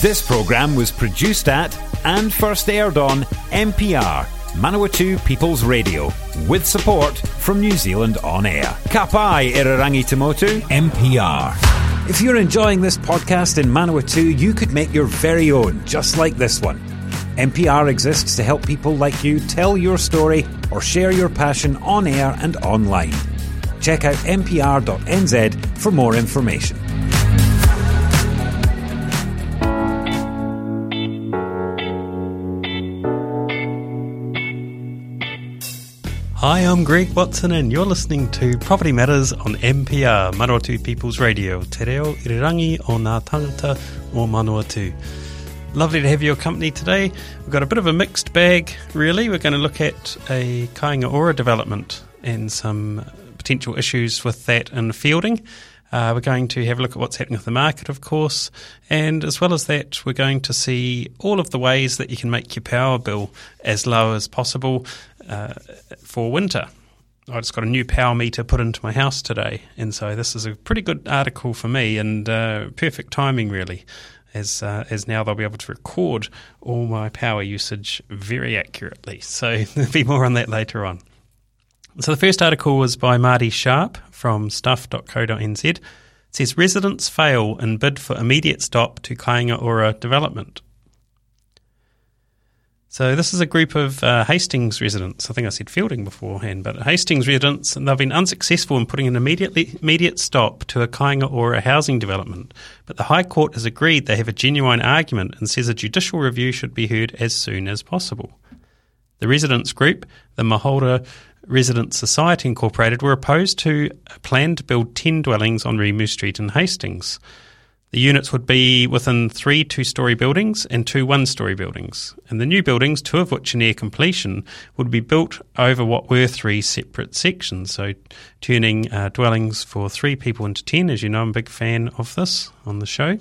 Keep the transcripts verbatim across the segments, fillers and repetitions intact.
This programme was produced at and first aired on M P R, Manawatu People's Radio, with support from New Zealand On Air. Ka pai Irarangi Tamotu, M P R. If you're enjoying this podcast in Manawatu, you could make your very own, just like this one. M P R exists to help people like you tell your story or share your passion on air and online. Check out m p r dot n z for more information. Hi, I'm Greg Watson and you're listening to Property Matters on M P R, Manawatu People's Radio, Te reo irirangi o ngā tangata o Manawatu. Lovely to have your company today. We've got a bit of a mixed bag, really. We're going to look at a Kāinga Ora development and some potential issues with that in Feilding. Uh, we're going to have a look at what's happening with the market, of course, and as well as that, we're going to see all of the ways that you can make your power bill as low as possible uh, for winter. I just got a new power meter put into my house today, and so this is a pretty good article for me and uh, perfect timing, really, as uh, as now they'll be able to record all my power usage very accurately. So there'll be more on that later on. So the first article was by Marty Sharp from stuff dot co dot n z. It says, residents fail in bid for immediate stop to Kāinga Ora development. So this is a group of uh, Hastings residents. I think I said Feilding beforehand, but Hastings residents, and they've been unsuccessful in putting an immediately, immediate stop to a Kāinga Ora housing development. But the High Court has agreed they have a genuine argument and says a judicial review should be heard as soon as possible. The residents group, the Mahora Residents Society Incorporated, were opposed to a plan to build ten dwellings on Rimu Street in Hastings. The units would be within three two-storey buildings and two one-storey buildings. And the new buildings, two of which are near completion, would be built over what were three separate sections, so turning uh, dwellings for three people into ten. As you know, I'm a big fan of this on the show.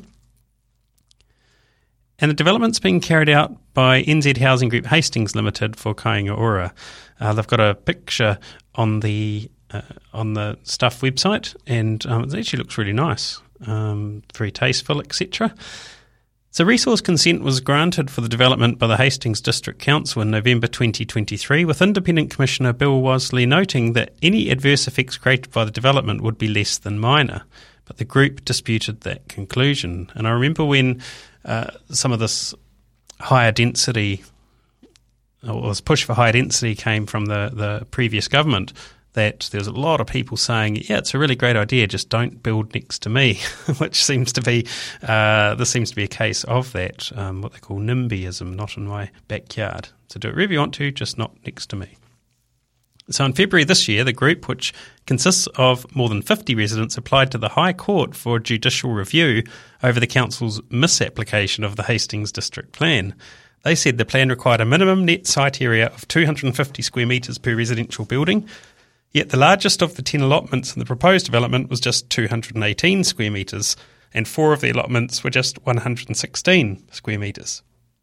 And the development's being carried out by N Z Housing Group Hastings Limited for Kāinga Ora. Uh, they've got a picture on the uh, on the Stuff website, and um, it actually looks really nice, um, very tasteful, et cetera. So resource consent was granted for the development by the Hastings District Council in November twenty twenty-three, with Independent Commissioner Bill Wasley noting that any adverse effects created by the development would be less than minor. But the group disputed that conclusion. And I remember when uh, some of this higher density, or this push for higher density came from the, the previous government, that there was a lot of people saying, yeah, it's a really great idea, just don't build next to me, which seems to be, uh, this seems to be a case of that, um, what they call NIMBYism, not in my backyard. So do it wherever you want to, just not next to me. So in February this year, the group, which consists of more than fifty residents, applied to the High Court for a judicial review over the council's misapplication of the Hastings District Plan. They said the plan required a minimum net site area of two hundred fifty square metres per residential building, yet the largest of the ten allotments in the proposed development was just two hundred eighteen square metres, and four of the allotments were just one hundred sixteen square metres.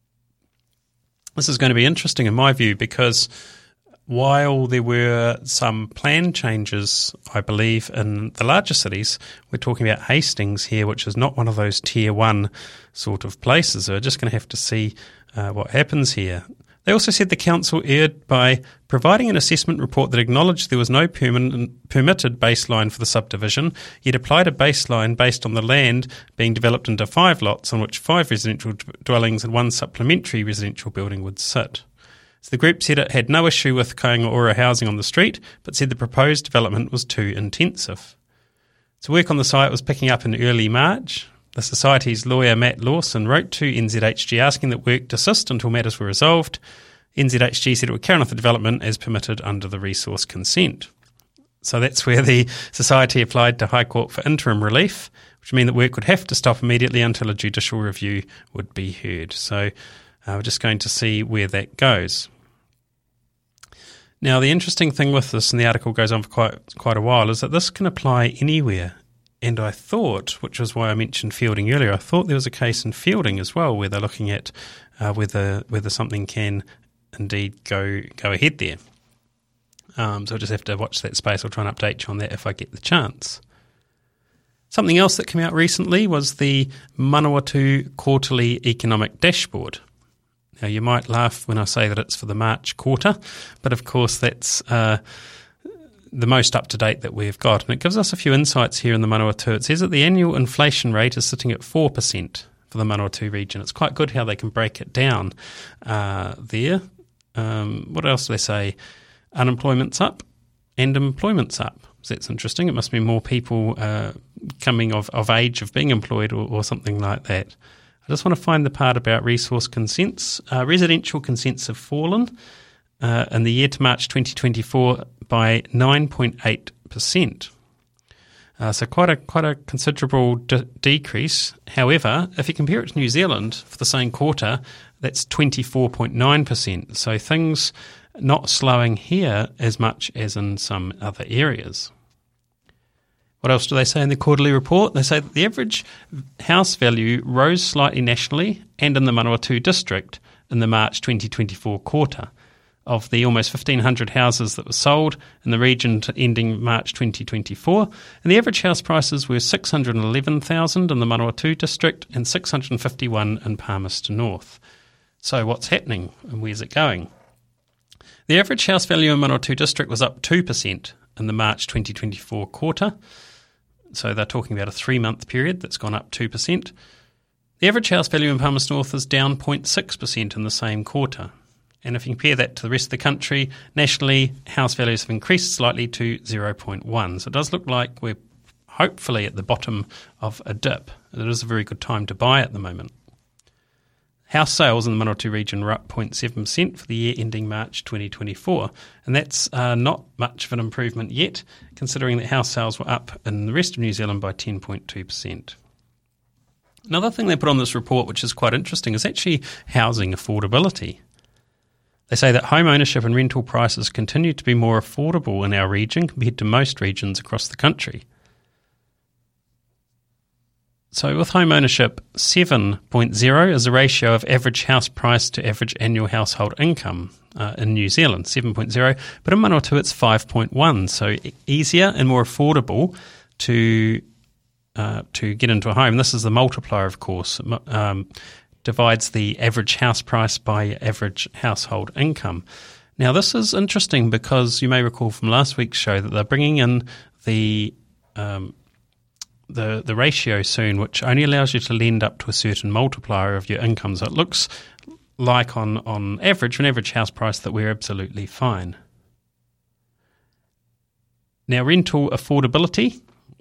This is going to be interesting in my view because while there were some plan changes, I believe, in the larger cities, we're talking about Hastings here, which is not one of those tier one sort of places. So we're just going to have to see uh, what happens here. They also said the council erred by providing an assessment report that acknowledged there was no permanent, permitted baseline for the subdivision, yet applied a baseline based on the land being developed into five lots on which five residential d- dwellings and one supplementary residential building would sit. So the group said it had no issue with Kāinga Ora housing on the street, but said the proposed development was too intensive. So work on the site was picking up in early March. The Society's lawyer Matt Lawson wrote to N Z H G asking that work desist until matters were resolved. N Z H G said it would carry on with the development as permitted under the resource consent. So that's where the Society applied to High Court for interim relief, which means that work would have to stop immediately until a judicial review would be heard. So uh, we're just going to see where that goes. Now, the interesting thing with this, and the article goes on for quite quite a while, is that this can apply anywhere. And I thought, which was why I mentioned Feilding earlier, I thought there was a case in Feilding as well where they're looking at uh, whether whether something can indeed go go ahead there. Um, so I'll just have to watch that space. I'll try and update you on that if I get the chance. Something else that came out recently was the Manawatu Quarterly Economic Dashboard. Now, you might laugh when I say that it's for the March quarter, but of course that's uh, the most up-to-date that we've got. And it gives us a few insights here in the Manawatu. It says that the annual inflation rate is sitting at four percent for the Manawatu region. It's quite good how they can break it down uh, there. Um, what else do they say? Unemployment's up and employment's up. So that's interesting. It must be more people uh, coming of, of age of being employed or, or something like that. I just want to find the part about resource consents. Uh, residential consents have fallen uh, in the year to March twenty twenty-four by nine point eight percent. Uh, so quite a quite a considerable de- decrease. However, if you compare it to New Zealand for the same quarter, that's twenty-four point nine percent. So things not slowing here as much as in some other areas. What else do they say in the quarterly report? They say that the average house value rose slightly nationally and in the Manawatu district in the March twenty twenty-four quarter. Of the almost fifteen hundred houses that were sold in the region to ending March twenty twenty-four, and the average house prices were six hundred eleven thousand dollars in the Manawatu district and six hundred fifty-one thousand dollars in Palmerston North. So what's happening and where's it going? The average house value in Manawatu district was up two percent in the March twenty twenty-four quarter. So they're talking about a three-month period that's gone up two percent. The average house value in Palmerston North is down zero point six percent in the same quarter. And if you compare that to the rest of the country, nationally, house values have increased slightly to zero point one. So it does look like we're hopefully at the bottom of a dip. It is a very good time to buy at the moment. House sales in the Manawatu region were up zero point seven percent for the year ending March twenty twenty-four, and that's uh, not much of an improvement yet, considering that house sales were up in the rest of New Zealand by ten point two percent. Another thing they put on this report, which is quite interesting, is actually housing affordability. They say that home ownership and rental prices continue to be more affordable in our region compared to most regions across the country. So with home ownership, seven point oh is the ratio of average house price to average annual household income uh, in New Zealand, seven point oh, but in Manawatu it's five point one, so easier and more affordable to uh, to get into a home. This is the multiplier, of course. Um, divides the average house price by average household income. Now, this is interesting because you may recall from last week's show that they're bringing in the um, the the ratio soon, which only allows you to lend up to a certain multiplier of your income. So it looks like on, on average, an average house price, that we're absolutely fine. Now, rental affordability.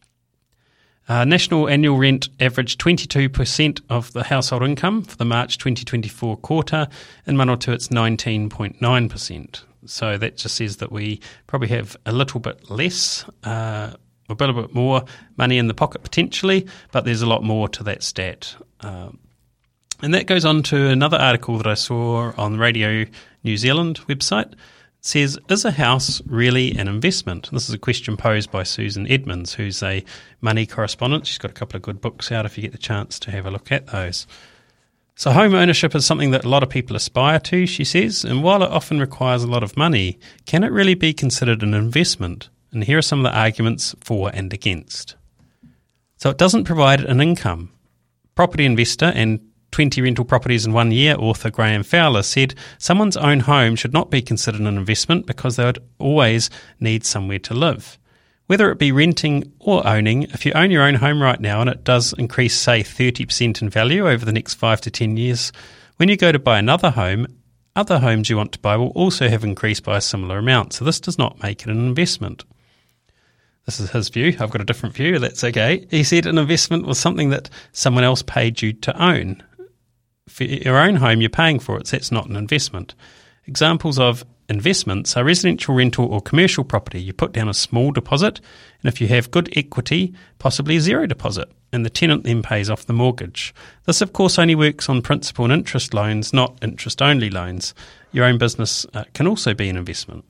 Uh, national annual rent averaged twenty-two percent of the household income for the March twenty twenty-four quarter. In Manawatu, it's nineteen point nine percent. So that just says that we probably have a little bit less, uh, a little bit more money in the pocket potentially, but there's a lot more to that stat. Um, and that goes on to another article that I saw on the Radio New Zealand website. Says, is a house really an investment? This is a question posed by Susan Edmonds, who's a money correspondent. She's got a couple of good books out if you get the chance to have a look at those. So home ownership is something that a lot of people aspire to, she says, and while it often requires a lot of money, can it really be considered an investment? And here are some of the arguments for and against. So it doesn't provide an income. Property investor and twenty rental properties in one year author Graham Fowler said someone's own home should not be considered an investment because they would always need somewhere to live. Whether it be renting or owning, if you own your own home right now and it does increase, say, thirty percent in value over the next five to ten years, when you go to buy another home, other homes you want to buy will also have increased by a similar amount. So this does not make it an investment. This is his view. I've got a different view. That's okay. He said an investment was something that someone else paid you to own. For your own home, you're paying for it, so that's not an investment. Examples of investments are residential, rental or commercial property. You put down a small deposit, and if you have good equity, possibly a zero deposit, and the tenant then pays off the mortgage. This, of course, only works on principal and interest loans, not interest-only loans. Your own business uh, can also be an investment.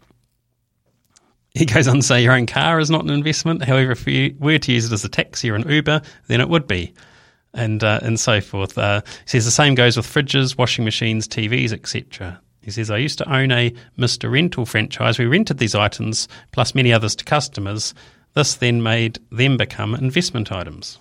He goes on to say your own car is not an investment. However, if you were to use it as a taxi or an Uber, then it would be. And uh, and so forth. Uh, he says the same goes with fridges, washing machines, T Vs, et cetera. He says, I used to own a Mister Rental franchise. We rented these items, plus many others, to customers. This then made them become investment items.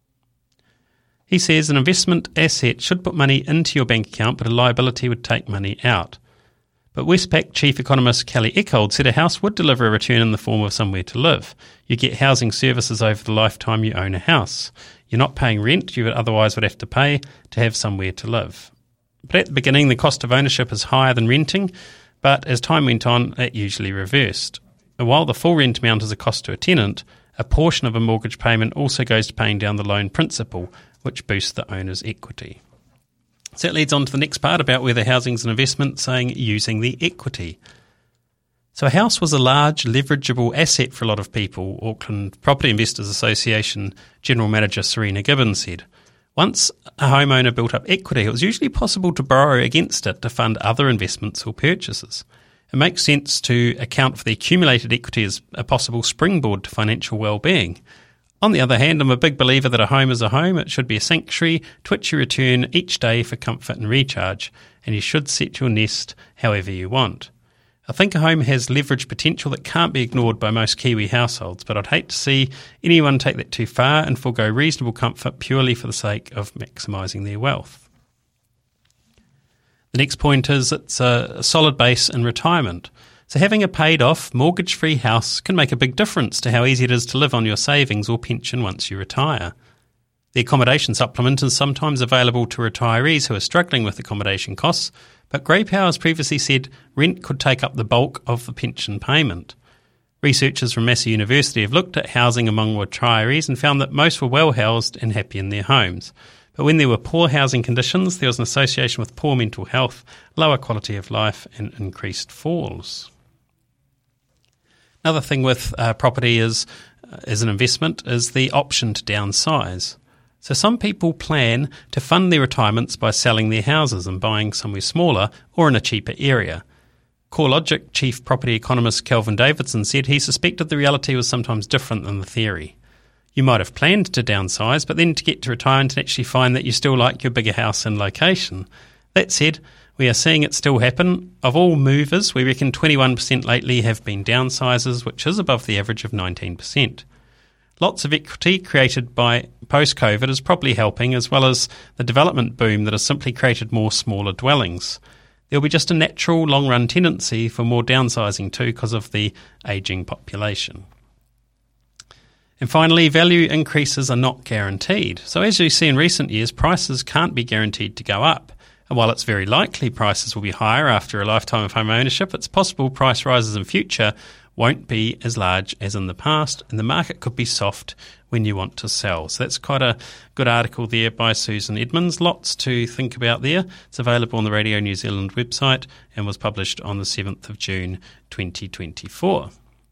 He says an investment asset should put money into your bank account, but a liability would take money out. But Westpac chief economist Kelly Eckhold said a house would deliver a return in the form of somewhere to live. You get housing services over the lifetime you own a house. You're not paying rent you otherwise would have to pay to have somewhere to live. But at the beginning, the cost of ownership is higher than renting, but as time went on, it usually reversed. And while the full rent amount is a cost to a tenant, a portion of a mortgage payment also goes to paying down the loan principal, which boosts the owner's equity. So that leads on to the next part about whether housing's an investment, saying using the equity. So a house was a large, leverageable asset for a lot of people, Auckland Property Investors Association General Manager Serena Gibbons said. Once a homeowner built up equity, it was usually possible to borrow against it to fund other investments or purchases. It makes sense to account for the accumulated equity as a possible springboard to financial well-being. On the other hand, I'm a big believer that a home is a home. It should be a sanctuary to which you return each day for comfort and recharge, and you should set your nest however you want. I think a home has leverage potential that can't be ignored by most Kiwi households, but I'd hate to see anyone take that too far and forego reasonable comfort purely for the sake of maximising their wealth. The next point is it's a solid base in retirement. So having a paid-off, mortgage-free house can make a big difference to how easy it is to live on your savings or pension once you retire. The accommodation supplement is sometimes available to retirees who are struggling with accommodation costs, but Grey Power has previously said rent could take up the bulk of the pension payment. Researchers from Massey University have looked at housing among retirees and found that most were well housed and happy in their homes. But when there were poor housing conditions, there was an association with poor mental health, lower quality of life and increased falls. Another thing with uh, property is, uh, as an investment is the option to downsize. So some people plan to fund their retirements by selling their houses and buying somewhere smaller or in a cheaper area. CoreLogic chief property economist Kelvin Davidson said he suspected the reality was sometimes different than the theory. You might have planned to downsize, but then to get to retirement and actually find that you still like your bigger house and location. That said, we are seeing it still happen. Of all movers, we reckon twenty-one percent lately have been downsizers, which is above the average of nineteen percent. Lots of equity created by post-COVID is probably helping, as well as the development boom that has simply created more smaller dwellings. There will be just a natural long-run tendency for more downsizing too because of the ageing population. And finally, value increases are not guaranteed. So as you see in recent years, prices can't be guaranteed to go up. And while it's very likely prices will be higher after a lifetime of home ownership, it's possible price rises in future won't be as large as in the past, and the market could be soft when you want to sell. So that's quite a good article there by Susan Edmonds. Lots to think about there. It's available on the Radio New Zealand website and was published on the seventh of June twenty twenty-four.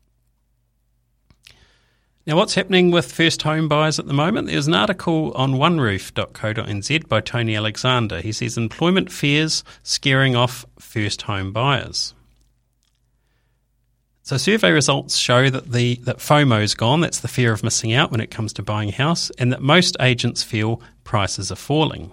Now, what's happening with first home buyers at the moment? There's an article on one roof dot co dot n z by Tony Alexander. He says employment fears scaring off first home buyers. So survey results show that the that FOMO is gone, that's the fear of missing out when it comes to buying a house, and that most agents feel prices are falling.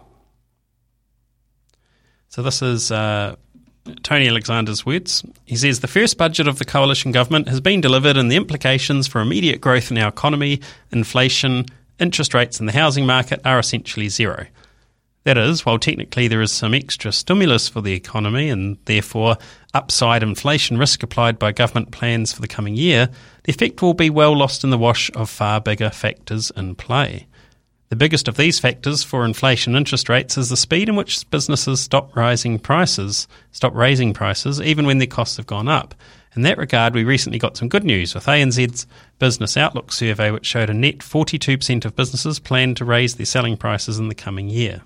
So this is uh, Tony Alexander's words. He says, the first budget of the coalition government has been delivered and the implications for immediate growth in our economy, inflation, interest rates and the housing market are essentially zero. That is, while technically there is some extra stimulus for the economy and therefore upside inflation risk applied by government plans for the coming year, the effect will be well lost in the wash of far bigger factors in play. The biggest of these factors for inflation and interest rates is the speed in which businesses stop rising prices, stop raising prices, even when their costs have gone up. In that regard, we recently got some good news with A N Z's Business Outlook survey, which showed a net forty-two percent of businesses plan to raise their selling prices in the coming year.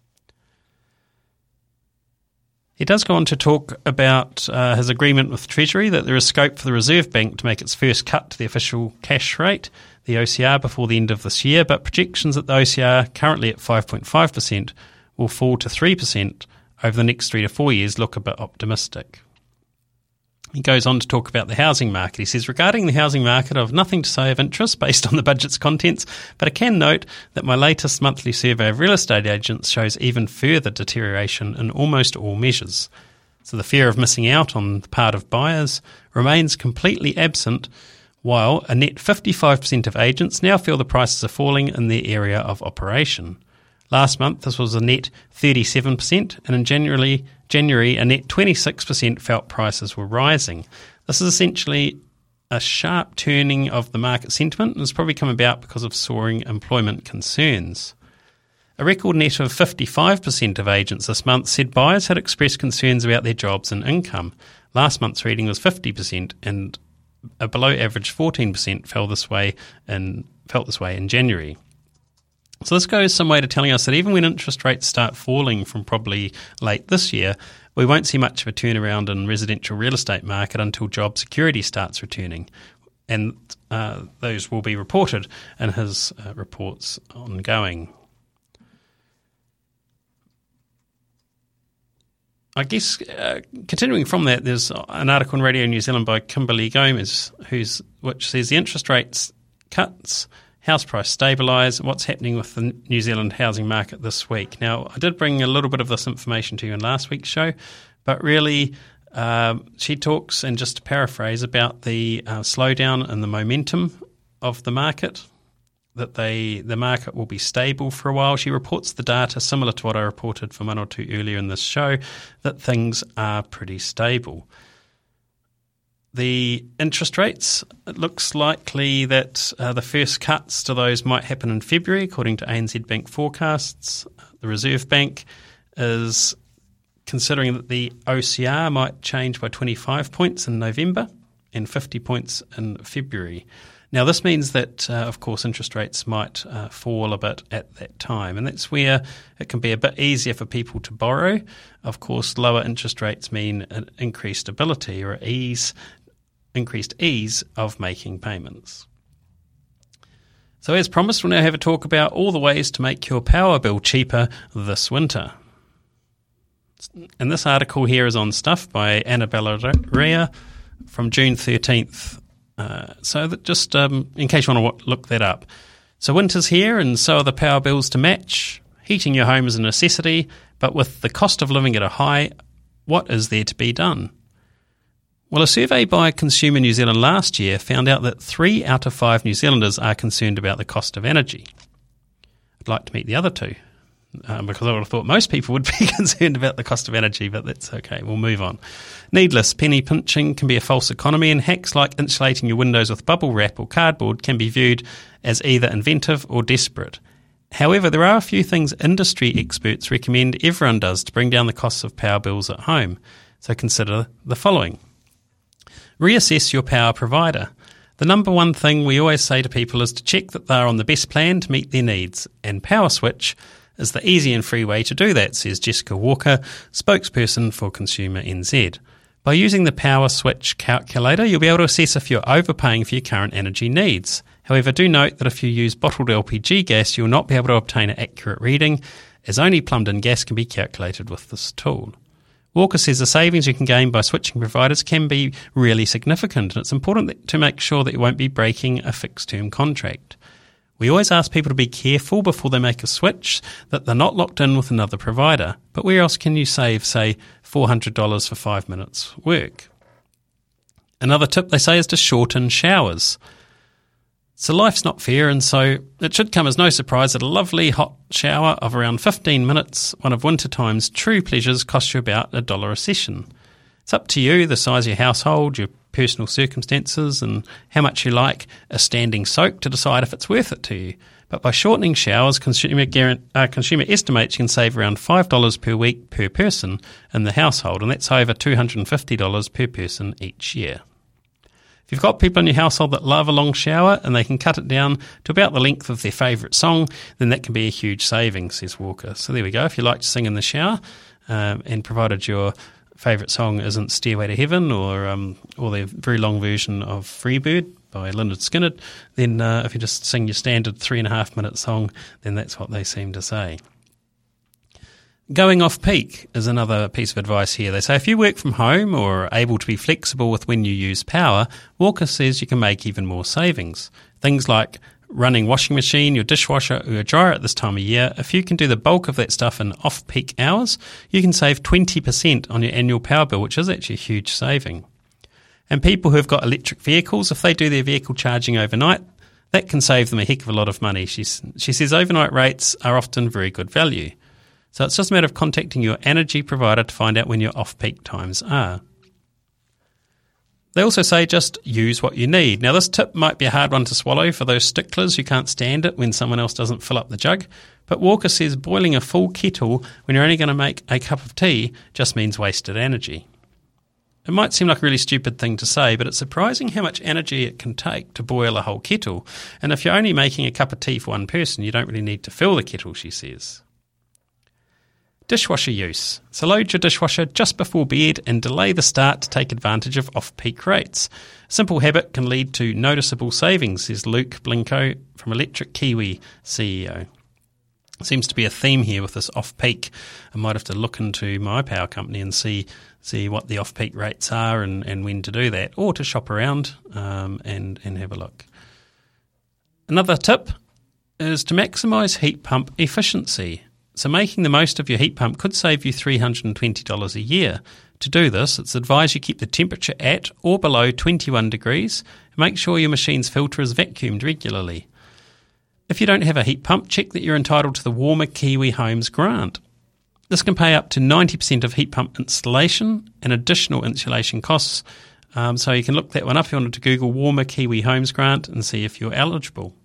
He does go on to talk about uh, his agreement with Treasury that there is scope for the Reserve Bank to make its first cut to the official cash rate, the O C R, before the end of this year, but projections that the O C R, currently at five point five percent, will fall to three percent over the next three to four years look a bit optimistic. He goes on to talk about the housing market. He says, regarding the housing market, I have nothing to say of interest based on the budget's contents, but I can note that my latest monthly survey of real estate agents shows even further deterioration in almost all measures. So the fear of missing out on the part of buyers remains completely absent, while a net fifty-five percent of agents now feel the prices are falling in their area of operation. Last month, this was a net thirty-seven percent, and in January, January a net twenty-six percent felt prices were rising. This is essentially a sharp turning of the market sentiment, and has probably come about because of soaring employment concerns. A record net of fifty-five percent of agents this month said buyers had expressed concerns about their jobs and income. Last month's reading was fifty percent, and a below-average fourteen percent fell this way in, felt this way in January. So this goes some way to telling us that even when interest rates start falling from probably late this year, we won't see much of a turnaround in residential real estate market until job security starts returning. And uh, those will be reported in his uh, reports ongoing. I guess uh, continuing from that, there's an article in Radio New Zealand by Kimberly Gomez, who's which says the interest rates cuts, house price stabilise, what's happening with the New Zealand housing market this week. Now, I did bring a little bit of this information to you in last week's show, but really um, she talks, and just to paraphrase, about the uh, slowdown and the momentum of the market, that they the market will be stable for a while. She reports the data similar to what I reported for one or two earlier in this show, that things are pretty stable. The interest rates, it looks likely that uh, the first cuts to those might happen in February, according to A N Z Bank forecasts. The Reserve Bank is considering that the O C R might change by twenty-five points in November and fifty points in February. Now, this means that, uh, of course, interest rates might uh, fall a bit at that time, and that's where it can be a bit easier for people to borrow. Of course, lower interest rates mean an increased ability or ease, increased ease of making payments. So, as promised, we'll now have a talk about all the ways to make your power bill cheaper this winter. And this article here is on Stuff by Annabella Rea from June thirteenth. Uh, so that just um, in case you want to look that up. So winter's here, and so are the power bills to match. Heating your home is a necessity, but with the cost of living at a high, what is there to be done? Well, a survey by Consumer New Zealand last year found out that three out of five New Zealanders are concerned about the cost of energy. I'd like to meet the other two, um, because I would have thought most people would be concerned about the cost of energy, but that's okay, we'll move on. Needless penny pinching can be a false economy, and hacks like insulating your windows with bubble wrap or cardboard can be viewed as either inventive or desperate. However, there are a few things industry experts recommend everyone does to bring down the costs of power bills at home. So consider the following. Reassess your power provider. The number one thing we always say to people is to check that they are on the best plan to meet their needs, and Power Switch is the easy and free way to do that, says Jessica Walker, spokesperson for Consumer N Z. By using the Power Switch calculator, you'll be able to assess if you're overpaying for your current energy needs. However, do note that if you use bottled L P G gas, you'll not be able to obtain an accurate reading, as only plumbed-in gas can be calculated with this tool. Walker says the savings you can gain by switching providers can be really significant, and it's important to make sure that you won't be breaking a fixed-term contract. We always ask people to be careful before they make a switch, that they're not locked in with another provider. But where else can you save, say, four hundred dollars for five minutes work? Another tip they say is to shorten showers. So life's not fair, and so it should come as no surprise that a lovely hot shower of around fifteen minutes, one of wintertime's true pleasures, costs you about a dollar a session. It's up to you, the size of your household, your personal circumstances, and how much you like a standing soak to decide if it's worth it to you. But by shortening showers, consumer, uh, consumer estimates you can save around five dollars per week per person in the household, and that's over two hundred fifty dollars per person each year. If you've got people in your household that love a long shower and they can cut it down to about the length of their favourite song, then that can be a huge saving, says Walker. So there we go. If you like to sing in the shower, um, and provided your favourite song isn't Stairway to Heaven or um, or the very long version of Freebird by Lynyrd Skynyrd, then uh, if you just sing your standard three and a half minute song, then that's what they seem to say. Going off peak is another piece of advice here. They say if you work from home or are able to be flexible with when you use power, Walker says you can make even more savings. Things like running washing machine, your dishwasher or your dryer at this time of year, if you can do the bulk of that stuff in off-peak hours, you can save twenty percent on your annual power bill, which is actually a huge saving. And people who have got electric vehicles, if they do their vehicle charging overnight, that can save them a heck of a lot of money. She's, she says overnight rates are often very good value. So it's just a matter of contacting your energy provider to find out when your off-peak times are. They also say just use what you need. Now, this tip might be a hard one to swallow for those sticklers who can't stand it when someone else doesn't fill up the jug, but Walker says boiling a full kettle when you're only going to make a cup of tea just means wasted energy. It might seem like a really stupid thing to say, but it's surprising how much energy it can take to boil a whole kettle. And if you're only making a cup of tea for one person, you don't really need to fill the kettle, she says. Dishwasher use. So load your dishwasher just before bed and delay the start to take advantage of off-peak rates. A simple habit can lead to noticeable savings, says Luke Blinko from Electric Kiwi C E O. Seems to be a theme here with this off-peak. I might have to look into my power company and see see what the off-peak rates are and, and when to do that, or to shop around um, and, and have a look. Another tip is to maximise heat pump efficiency. So making the most of your heat pump could save you three hundred twenty dollars a year. To do this, it's advised you keep the temperature at or below twenty-one degrees and make sure your machine's filter is vacuumed regularly. If you don't have a heat pump, check that you're entitled to the Warmer Kiwi Homes grant. This can pay up to ninety percent of heat pump installation and additional insulation costs, um, so you can look that one up if you wanted to Google Warmer Kiwi Homes grant and see if you're eligible.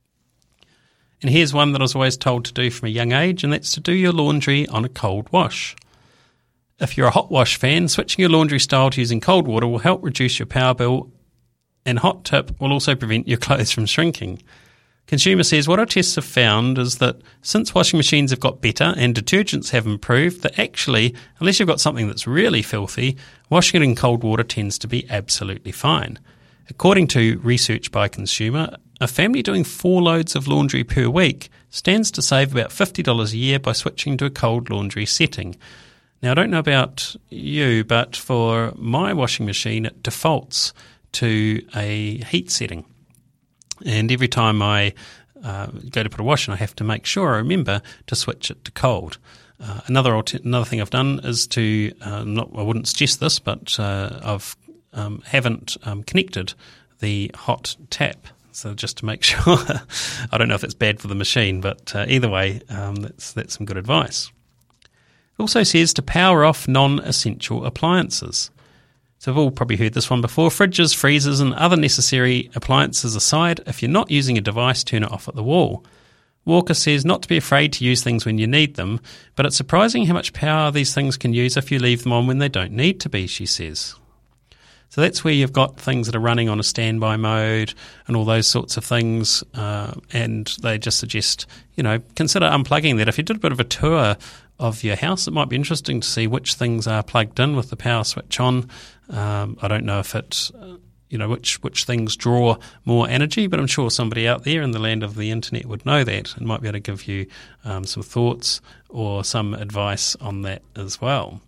And here's one that I was always told to do from a young age, and that's to do your laundry on a cold wash. If you're a hot wash fan, switching your laundry style to using cold water will help reduce your power bill, and hot tip will also prevent your clothes from shrinking. Consumer says what our tests have found is that since washing machines have got better and detergents have improved, that actually, unless you've got something that's really filthy, washing it in cold water tends to be absolutely fine. According to research by Consumer, a family doing four loads of laundry per week stands to save about fifty dollars a year by switching to a cold laundry setting. Now, I don't know about you, but for my washing machine, it defaults to a heat setting. And every time I uh, go to put a wash in, I have to make sure I remember to switch it to cold. Uh, another alter- another thing I've done is to, uh, not I wouldn't suggest this, but uh, I've um, haven't um, connected the hot tap. So just to make sure, I don't know if it's bad for the machine, but uh, either way, um, that's that's some good advice. It also says to power off non-essential appliances. So we've all probably heard this one before. Fridges, freezers and other necessary appliances aside, if you're not using a device, turn it off at the wall. Walker says not to be afraid to use things when you need them, but it's surprising how much power these things can use if you leave them on when they don't need to be, she says. So that's where you've got things that are running on a standby mode and all those sorts of things, uh, and they just suggest, you know, consider unplugging that. If you did a bit of a tour of your house, it might be interesting to see which things are plugged in with the power switch on. Um, I don't know if it, uh, you know, which which things draw more energy, but I'm sure somebody out there in the land of the internet would know that and might be able to give you um, some thoughts or some advice on that as well.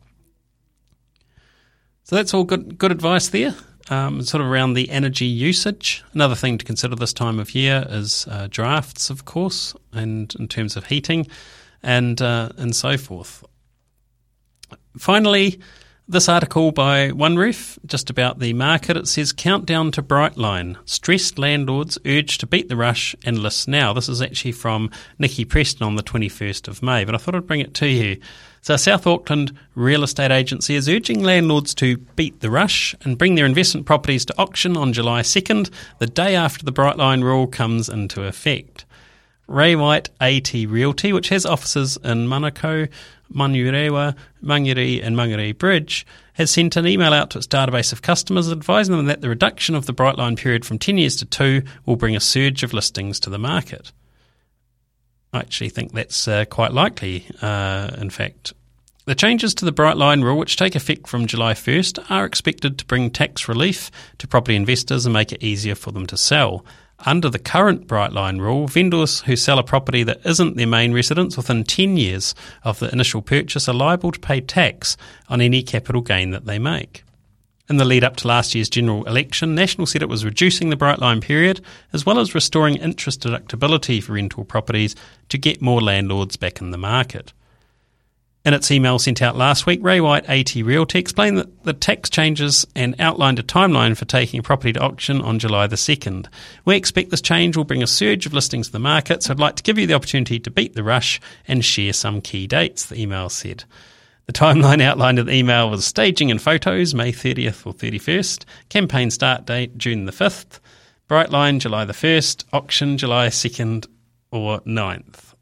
So that's all good good advice there, um, sort of around the energy usage. Another thing to consider this time of year is uh, drafts, of course, and in terms of heating and uh, and so forth. Finally, this article by OneRoof, just about the market, it says, Countdown to Brightline. Stressed landlords urge to beat the rush and list now. This is actually from Nikki Preston on the twenty-first of May, but I thought I'd bring it to you. So South Auckland Real Estate Agency is urging landlords to beat the rush and bring their investment properties to auction on July second, the day after the Brightline rule comes into effect. Ray White A T Realty, which has offices in Manukau, Manurewa, Mangere and Mangere Bridge, has sent an email out to its database of customers advising them that the reduction of the Brightline period from ten years to two will bring a surge of listings to the market. I actually think that's uh, quite likely, uh, in fact. The changes to the Brightline rule, which take effect from July first, are expected to bring tax relief to property investors and make it easier for them to sell. Under the current Brightline rule, vendors who sell a property that isn't their main residence within ten years of the initial purchase are liable to pay tax on any capital gain that they make. In the lead up to last year's general election, National said it was reducing the Brightline period as well as restoring interest deductibility for rental properties to get more landlords back in the market. In its email sent out last week, Ray White, A T Realty, explained that the tax changes and outlined a timeline for taking a property to auction on July the second. We expect this change will bring a surge of listings to the market, so I'd like to give you the opportunity to beat the rush and share some key dates, the email said. The timeline outlined in the email was staging and photos, May thirtieth or thirty-first, campaign start date, June the fifth, Brightline, July the first, auction, July second or ninth.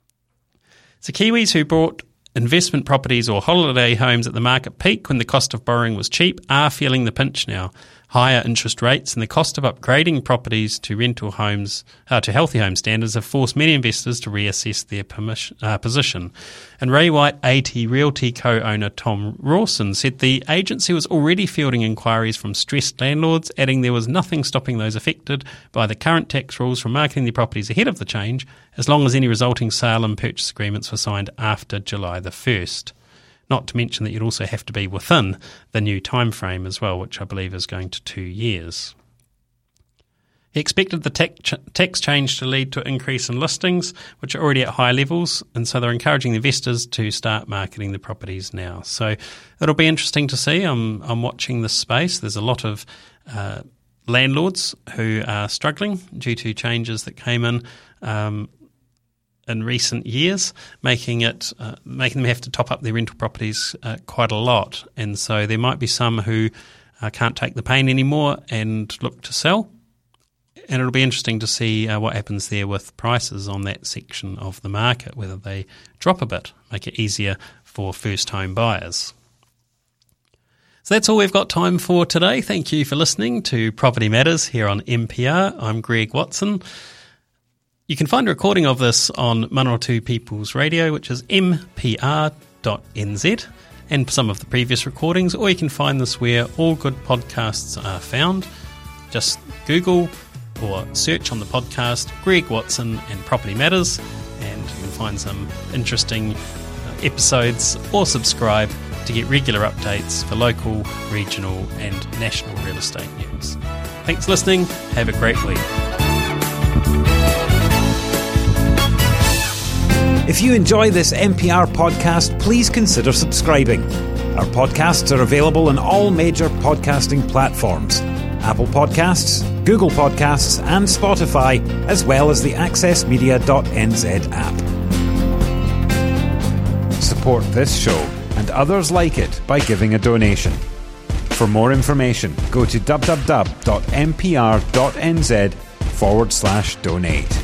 So Kiwis who bought investment properties or holiday homes at the market peak when the cost of borrowing was cheap are feeling the pinch now. Higher interest rates and the cost of upgrading properties to rental homes, uh, to healthy home standards have forced many investors to reassess their permission, uh, position. And Ray White, A T Realty co-owner Tom Rawson said the agency was already fielding inquiries from stressed landlords, adding there was nothing stopping those affected by the current tax rules from marketing their properties ahead of the change, as long as any resulting sale and purchase agreements were signed after July the first. Not to mention that you'd also have to be within the new time frame as well, which I believe is going to two years. He expected the tax, tax change to lead to an increase in listings, which are already at high levels, and so they're encouraging the investors to start marketing the properties now. So it'll be interesting to see. I'm, I'm watching this space. There's a lot of uh, landlords who are struggling due to changes that came in um, in recent years, making it uh, making them have to top up their rental properties uh, quite a lot. And so there might be some who uh, can't take the pain anymore and look to sell. And it'll be interesting to see uh, what happens there with prices on that section of the market, whether they drop a bit, make it easier for first home buyers. So that's all we've got time for today. Thank you for listening to Property Matters here on M P R. I'm Greg Watson. You can find a recording of this on Manawatu People's Radio, which is m p r dot n z, and some of the previous recordings, or you can find this where all good podcasts are found. Just Google or search on the podcast Greg Watson and Property Matters, and you can find some interesting episodes, or subscribe to get regular updates for local, regional and national real estate news. Thanks for listening. Have a great week. If you enjoy this M P R podcast, please consider subscribing. Our podcasts are available on all major podcasting platforms: Apple Podcasts, Google Podcasts and Spotify, as well as the access media dot n z app. Support this show and others like it by giving a donation. For more information, go to w w w dot m p r dot n z forward slash donate.